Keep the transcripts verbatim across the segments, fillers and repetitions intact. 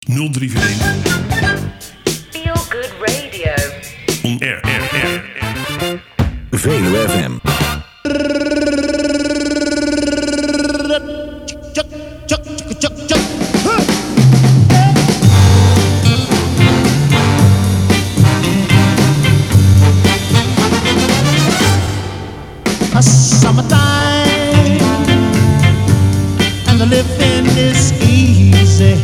nul drie vier één. Feel Good Radio. On air, air, air. Veluwe F M. Summertime and the living is easy.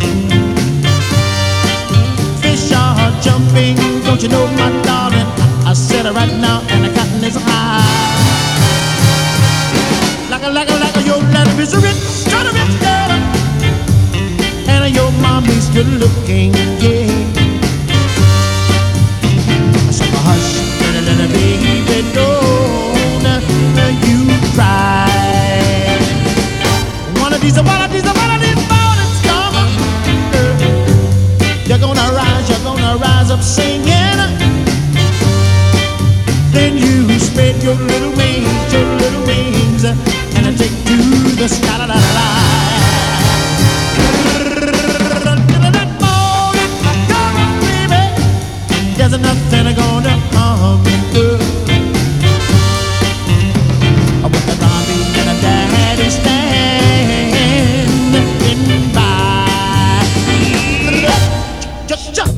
Fish are jumping, don't you know, my darling? I said it right now, and the cotton is high. Like a, like a, like a, your daddy is a rich, kind of rich girl, and your mommy's good looking, yeah. So hush, little, little baby, don't you cry. One of these, one of these, one of these mornings come, you're gonna rise, you're gonna rise up singing. Then you spread your little wings, your little wings, and take to the sky. La, la, la, la. That morning, come on, baby. There's nothing gonna harm you. With the mommy and the daddy standing by. Just jump.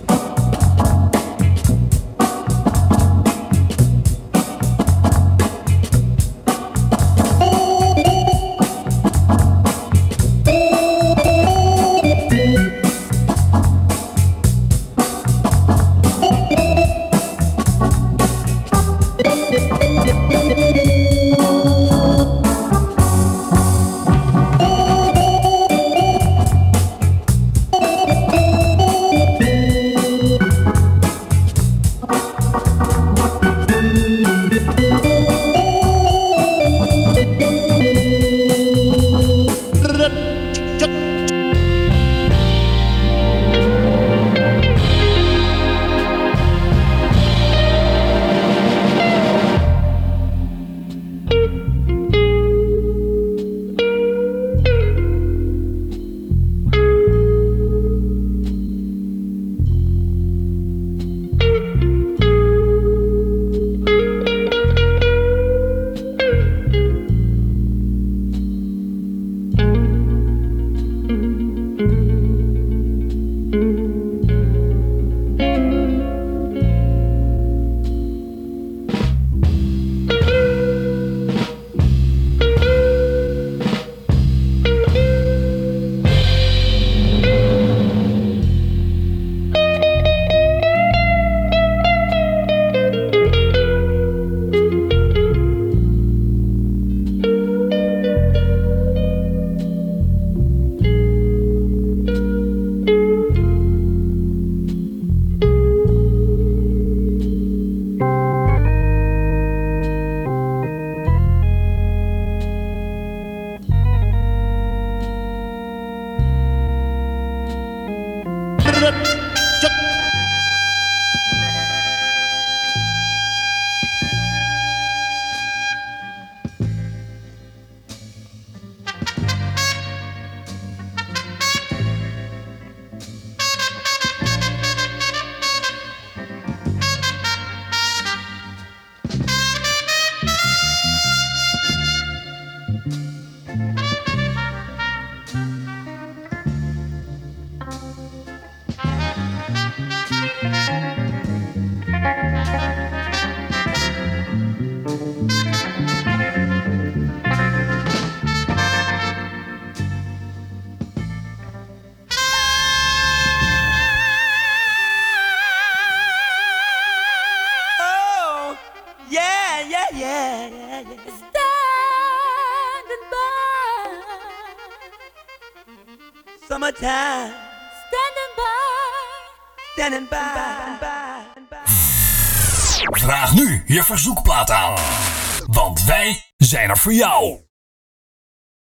Summertime, standing by, standing by, by, by. Vraag nu je verzoekplaat aan, want wij zijn er voor jou.